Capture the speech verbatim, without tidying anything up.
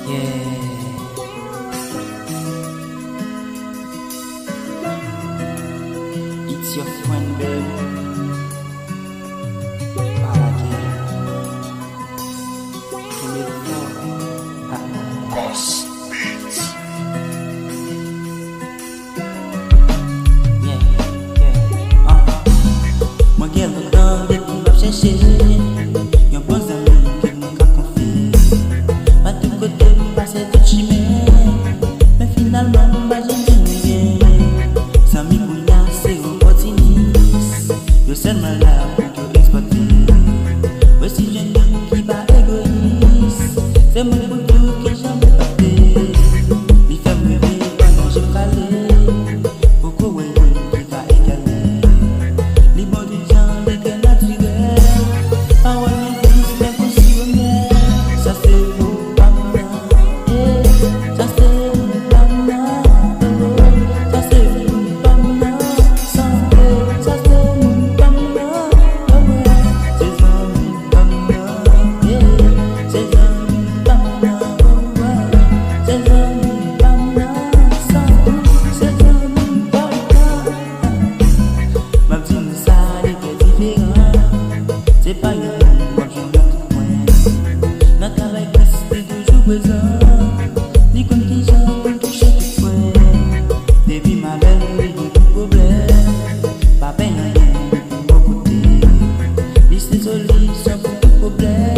It's your friend, baby. Boss Beats. Yeah, yeah, uh. Moi qui aime le temps, dès qu'on va chercher, y'a bon ami qui nous a confié. Pas de côté, passer tout chimère, mais finalement, bah j'ai rien. Ça m'y bouilla, c'est opportuniste. Yo seulement là pour que exploiter. Voici jeune qui va égoïste. C'est mon bouton qui jamais parté. Il fait me rêver pendant je calais. Beaucoup ouais qui va égaler. Les mots du temps des que naturel. Parole mais impossible. Ça c'est pour pas moi. Ça c'est pour pas moi. Ça c'est pour pas moi. Ça c'est pour pas moi. C'est ça pour pas moi. C'est ça. C'est pas une moi je me point. Dans ta vie, c'est toujours présent. Ni comme qui j'en pour toucher tout point. Depuis ma belle, il y a tout problème. Pas peine, beaucoup de. Liste de solutions pour tout problème.